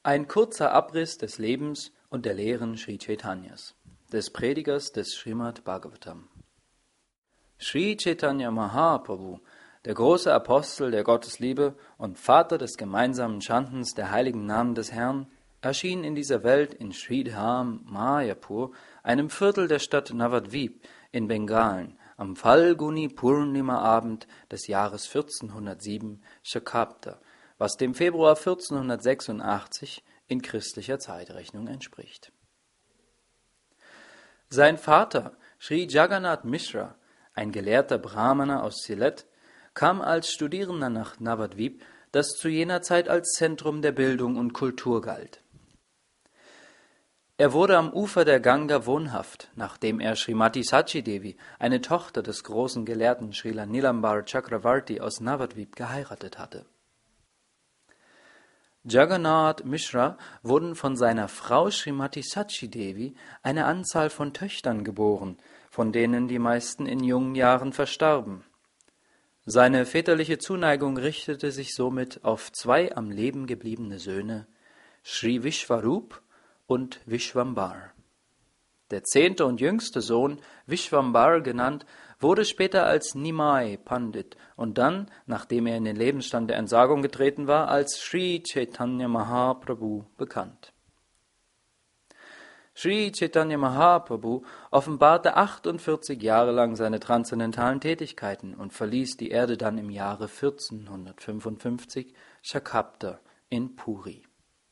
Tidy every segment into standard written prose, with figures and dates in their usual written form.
Ein kurzer Abriss des Lebens und der Lehren Sri Chaitanyas, des Predigers des Srimad Bhagavatam. Sri Chaitanya Mahaprabhu, der große Apostel der Gottesliebe und Vater des gemeinsamen Chantens der heiligen Namen des Herrn, erschien in dieser Welt in Sridham, Mayapur, einem Viertel der Stadt Navadvip in Bengalen, am Phalguni Purnima-Abend des Jahres 1407 Shakabda, was dem Februar 1486 in christlicher Zeitrechnung entspricht. Sein Vater, Sri Jagannath Mishra, ein gelehrter Brahmana aus Sylhet, kam als Studierender nach Navadvip, das zu jener Zeit als Zentrum der Bildung und Kultur galt. Er wurde am Ufer der Ganga wohnhaft, nachdem er Srimati Sachi Devi, eine Tochter des großen Gelehrten Srila Nilambar Chakravarti aus Navadvip, geheiratet hatte. Jagannath Mishra wurden von seiner Frau Srimati Sachi Devi eine Anzahl von Töchtern geboren, von denen die meisten in jungen Jahren verstarben. Seine väterliche Zuneigung richtete sich somit auf zwei am Leben gebliebene Söhne, Sri Vishwarup und Vishwambar. Der 10. und jüngste Sohn, Vishwambar genannt, wurde später als Nimai Pandit und dann, nachdem er in den Lebensstand der Entsagung getreten war, als Sri Chaitanya Mahaprabhu bekannt. Sri Chaitanya Mahaprabhu offenbarte 48 Jahre lang seine transzendentalen Tätigkeiten und verließ die Erde dann im Jahre 1455 Shakabda in Puri.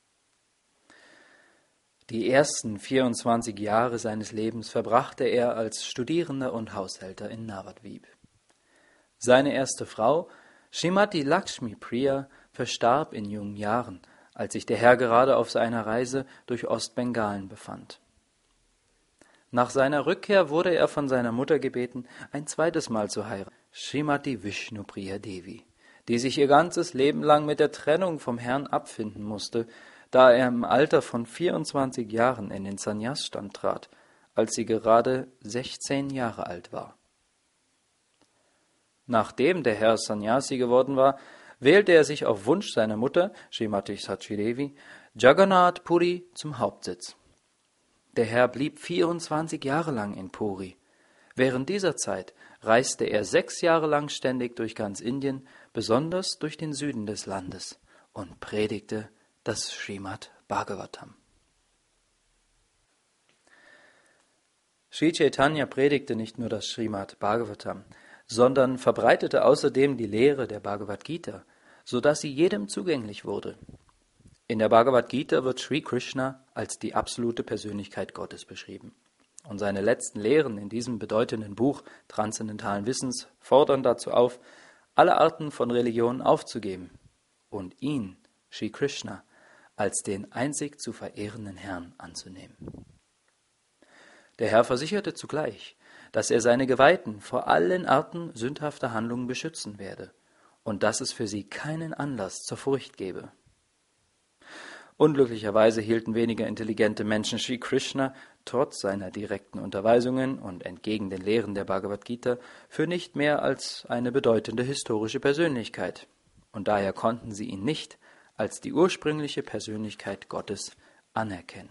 Die ersten 24 Jahre seines Lebens verbrachte er als Studierender und Haushälter in Navadvip. Seine erste Frau, Srimati Lakshmi Priya, verstarb in jungen Jahren, als sich der Herr gerade auf seiner Reise durch Ostbengalen befand. Nach seiner Rückkehr wurde er von seiner Mutter gebeten, ein zweites Mal zu heiraten, Srimati Vishnupriya Devi, die sich ihr ganzes Leben lang mit der Trennung vom Herrn abfinden musste, da er im Alter von 24 Jahren in den Sannyasstand trat, als sie gerade 16 Jahre alt war. Nachdem der Herr Sannyasi geworden war, wählte er sich auf Wunsch seiner Mutter, Srimati Sachi Devi, Jagannath Puri zum Hauptsitz. Der Herr blieb 24 Jahre lang in Puri. Während dieser Zeit reiste er 6 Jahre lang ständig durch ganz Indien, besonders durch den Süden des Landes, und predigte das Srimad Bhagavatam. Sri Chaitanya predigte nicht nur das Srimad Bhagavatam, sondern verbreitete außerdem die Lehre der Bhagavad Gita, sodass sie jedem zugänglich wurde. In der Bhagavad Gita wird Sri Krishna als die absolute Persönlichkeit Gottes beschrieben. Und seine letzten Lehren in diesem bedeutenden Buch transzendentalen Wissens fordern dazu auf, alle Arten von Religionen aufzugeben und ihn, Sri Krishna, als den einzig zu verehrenden Herrn anzunehmen. Der Herr versicherte zugleich, dass er seine Geweihten vor allen Arten sündhafter Handlungen beschützen werde und dass es für sie keinen Anlass zur Furcht gebe. Unglücklicherweise hielten weniger intelligente Menschen Sri Krishna trotz seiner direkten Unterweisungen und entgegen den Lehren der Bhagavad Gita für nicht mehr als eine bedeutende historische Persönlichkeit, und daher konnten sie ihn nicht als die ursprüngliche Persönlichkeit Gottes anerkennen.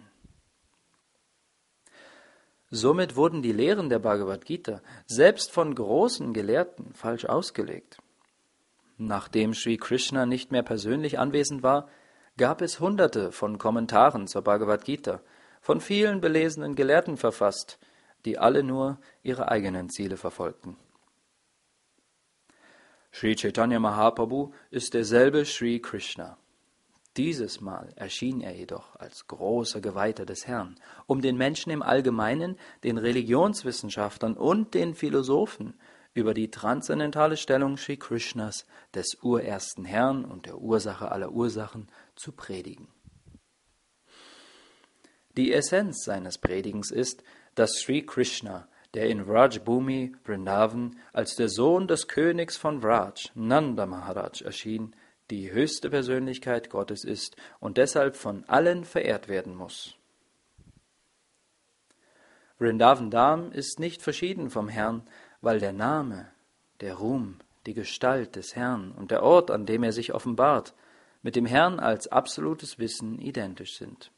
Somit wurden die Lehren der Bhagavad Gita selbst von großen Gelehrten falsch ausgelegt. Nachdem Sri Krishna nicht mehr persönlich anwesend war, gab es Hunderte von Kommentaren zur Bhagavad Gita, von vielen belesenen Gelehrten verfasst, die alle nur ihre eigenen Ziele verfolgten. Sri Chaitanya Mahaprabhu ist derselbe Sri Krishna. Dieses Mal erschien er jedoch als großer Geweihter des Herrn, um den Menschen im Allgemeinen, den Religionswissenschaftlern und den Philosophen über die transzendentale Stellung Sri Krishnas, des urersten Herrn und der Ursache aller Ursachen, zu predigen. Die Essenz seines Predigens ist, dass Sri Krishna, der in Vraj-Bhumi, Vrindavan, als der Sohn des Königs von Vraj, Nanda Maharaj, erschien, die höchste Persönlichkeit Gottes ist und deshalb von allen verehrt werden muss. Vrindavan Dham ist nicht verschieden vom Herrn, weil der Name, der Ruhm, die Gestalt des Herrn und der Ort, an dem er sich offenbart, mit dem Herrn als absolutes Wissen identisch sind.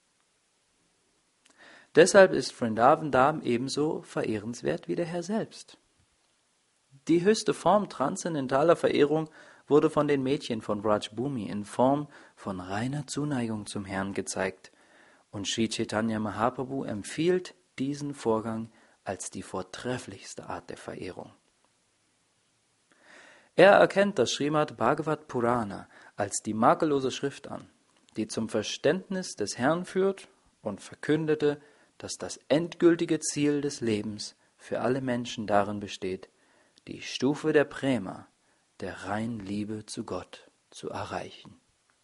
Deshalb ist Vrindavan Dham ebenso verehrenswert wie der Herr selbst. Die höchste Form transzendentaler Verehrung wurde von den Mädchen von Vraj Bhumi in Form von reiner Zuneigung zum Herrn gezeigt, und Sri Chaitanya Mahaprabhu empfiehlt diesen Vorgang als die vortrefflichste Art der Verehrung. Er erkennt das Srimad Bhagavat Purana als die makellose Schrift an, die zum Verständnis des Herrn führt, und verkündete, dass das endgültige Ziel des Lebens für alle Menschen darin besteht, die Stufe der Prema, der reinen Liebe zu Gott, zu erreichen.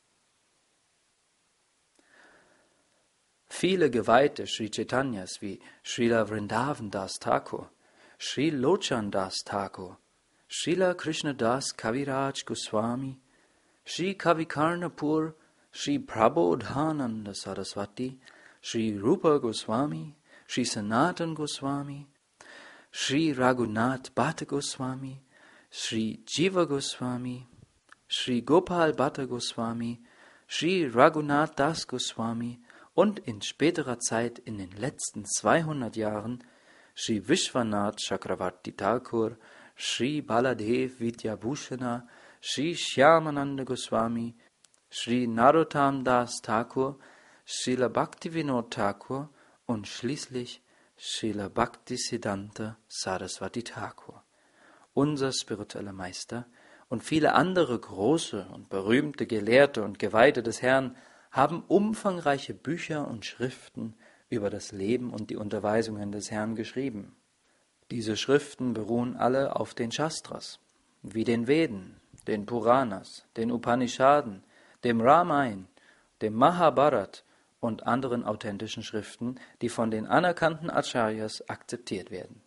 Viele Geweihte Sri Chaitanyas wie Srila Vrindavan Das Thakur, Sri Lochan Das Thakur, Srila Krishnadas Kaviraj Goswami, Sri Kavikarnapur, Sri Prabodhananda Saraswati, Sri Rupa Goswami, Sri Sanatan Goswami, Sri Raghunath Bhatta Goswami, Sri Jiva Goswami, Sri Gopal Bhatta Goswami, Sri Raghunath Das Goswami und in späterer Zeit in den letzten 200 Jahren Sri Vishwanath Chakravarti Thakur, Sri Baladev Vidyabhushana, Sri Shyamananda Goswami, Sri Narottam Das Thakur, Srila Bhaktivinoda Thakur und schließlich Srila Bhaktisiddhanta Saraswati Thakur, unser spiritueller Meister, und viele andere große und berühmte Gelehrte und Geweihte des Herrn haben umfangreiche Bücher und Schriften über das Leben und die Unterweisungen des Herrn geschrieben. Diese Schriften beruhen alle auf den Shastras, wie den Veden, den Puranas, den Upanishaden, dem Ramayana, dem Mahabharat und anderen authentischen Schriften, die von den anerkannten Acharyas akzeptiert werden.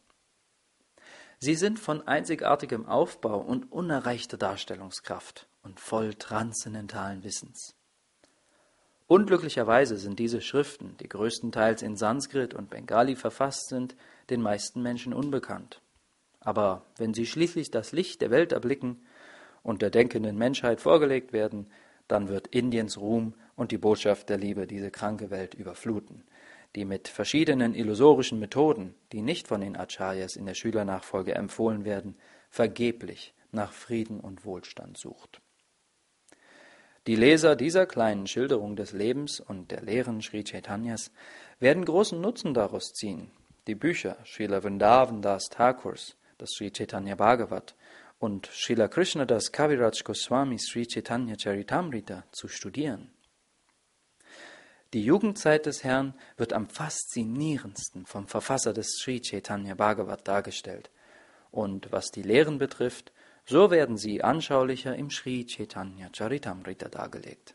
Sie sind von einzigartigem Aufbau und unerreichter Darstellungskraft und voll transzendentalen Wissens. Unglücklicherweise sind diese Schriften, die größtenteils in Sanskrit und Bengali verfasst sind, den meisten Menschen unbekannt. Aber wenn sie schließlich das Licht der Welt erblicken und der denkenden Menschheit vorgelegt werden, dann wird Indiens Ruhm und die Botschaft der Liebe diese kranke Welt überfluten, die mit verschiedenen illusorischen Methoden, die nicht von den Acharyas in der Schülernachfolge empfohlen werden, vergeblich nach Frieden und Wohlstand sucht. Die Leser dieser kleinen Schilderung des Lebens und der Lehren Sri Chaitanyas werden großen Nutzen daraus ziehen, die Bücher Srila Vrindavan Das Thakurs, das Sri Chaitanya Bhagavat, und Srila Krishnadas Kaviraj Goswami Sri Chaitanya Charitamrita zu studieren. Die Jugendzeit des Herrn wird am faszinierendsten vom Verfasser des Sri Chaitanya Bhagavat dargestellt, und was die Lehren betrifft, so werden sie anschaulicher im Sri Chaitanya Charitamrita dargelegt.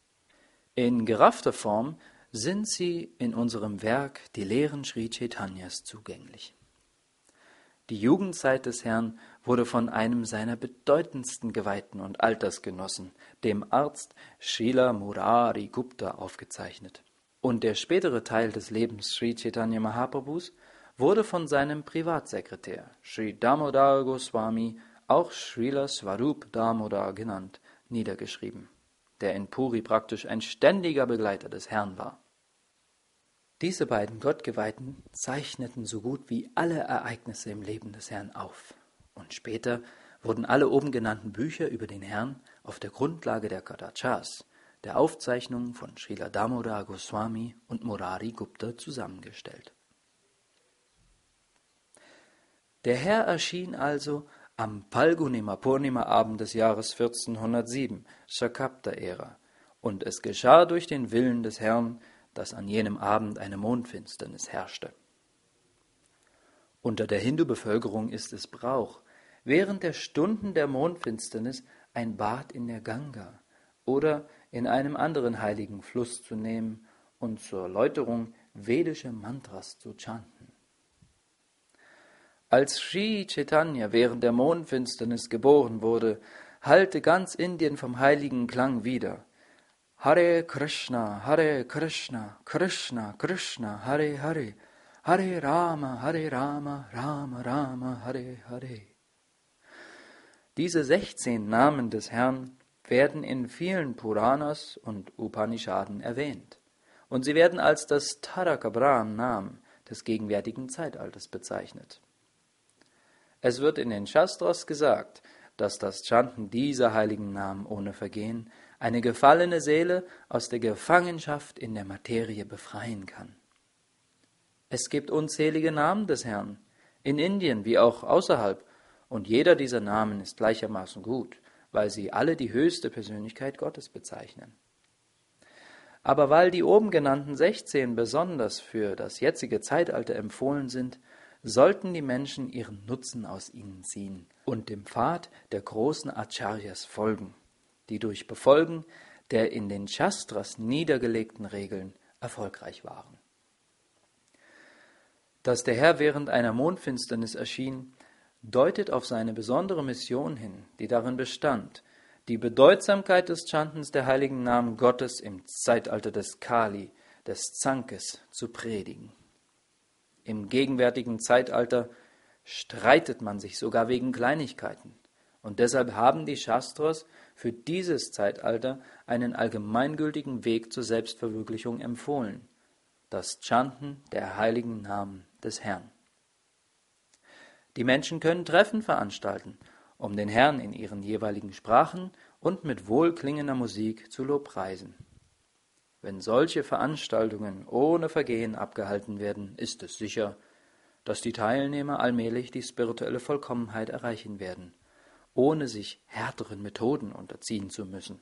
In geraffter Form sind sie in unserem Werk die Lehren Sri Chaitanyas zugänglich. Die Jugendzeit des Herrn wurde von einem seiner bedeutendsten Geweihten und Altersgenossen, dem Arzt Srila Murari Gupta, aufgezeichnet. Und der spätere Teil des Lebens Sri Chaitanya Mahaprabhus wurde von seinem Privatsekretär Sri Damodar Goswami, auch Srila Swarup Damodar genannt, niedergeschrieben, der in Puri praktisch ein ständiger Begleiter des Herrn war. Diese beiden Gottgeweihten zeichneten so gut wie alle Ereignisse im Leben des Herrn auf. Und später wurden alle oben genannten Bücher über den Herrn auf der Grundlage der Kadachas, der Aufzeichnungen von Srila Damodar Goswami und Murari Gupta zusammengestellt. Der Herr erschien also am Palgunima Purnima Abend des Jahres 1407, Shakapta-Ära, und es geschah durch den Willen des Herrn, dass an jenem Abend eine Mondfinsternis herrschte. Unter der Hindu-Bevölkerung ist es Brauch, während der Stunden der Mondfinsternis ein Bad in der Ganga oder in einem anderen heiligen Fluss zu nehmen und zur Läuterung vedische Mantras zu chanten. Als Sri Chaitanya während der Mondfinsternis geboren wurde, hallte ganz Indien vom heiligen Klang wider: Hare Krishna, Krishna Krishna, Hare Hare, Hare Rama, Rama Rama, Hare Hare. Diese 16 Namen des Herrn werden in vielen Puranas und Upanishaden erwähnt. Und sie werden als das Taraka Brahm des gegenwärtigen Zeitalters bezeichnet. Es wird in den Shastras gesagt, dass das Chanten dieser heiligen Namen ohne Vergehen eine gefallene Seele aus der Gefangenschaft in der Materie befreien kann. Es gibt unzählige Namen des Herrn, in Indien wie auch außerhalb, und jeder dieser Namen ist gleichermaßen gut, weil sie alle die höchste Persönlichkeit Gottes bezeichnen. Aber weil die oben genannten 16 besonders für das jetzige Zeitalter empfohlen sind, sollten die Menschen ihren Nutzen aus ihnen ziehen und dem Pfad der großen Acharyas folgen, die durch Befolgen der in den Shastras niedergelegten Regeln erfolgreich waren. Dass der Herr während einer Mondfinsternis erschien, deutet auf seine besondere Mission hin, die darin bestand, die Bedeutsamkeit des Chantens der heiligen Namen Gottes im Zeitalter des Kali, des Zankes, zu predigen. Im gegenwärtigen Zeitalter streitet man sich sogar wegen Kleinigkeiten. Und deshalb haben die Shastras für dieses Zeitalter einen allgemeingültigen Weg zur Selbstverwirklichung empfohlen: das Chanten der heiligen Namen des Herrn. Die Menschen können Treffen veranstalten, um den Herrn in ihren jeweiligen Sprachen und mit wohlklingender Musik zu lobpreisen. Wenn solche Veranstaltungen ohne Vergehen abgehalten werden, ist es sicher, dass die Teilnehmer allmählich die spirituelle Vollkommenheit erreichen werden, ohne sich härteren Methoden unterziehen zu müssen.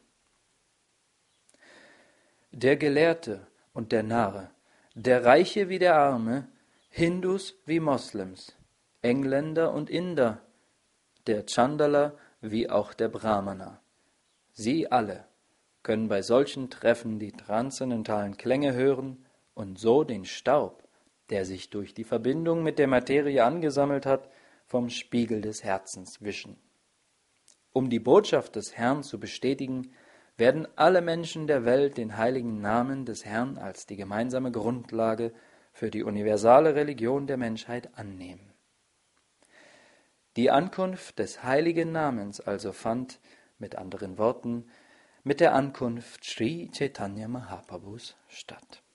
Der Gelehrte und der Narre, der Reiche wie der Arme, Hindus wie Moslems, Engländer und Inder, der Chandala wie auch der Brahmana, sie alle können bei solchen Treffen die transzendentalen Klänge hören und so den Staub, der sich durch die Verbindung mit der Materie angesammelt hat, vom Spiegel des Herzens wischen. Um die Botschaft des Herrn zu bestätigen, werden alle Menschen der Welt den heiligen Namen des Herrn als die gemeinsame Grundlage für die universale Religion der Menschheit annehmen. Die Ankunft des heiligen Namens also fand, mit anderen Worten, mit der Ankunft Sri Chaitanya Mahaprabhus statt.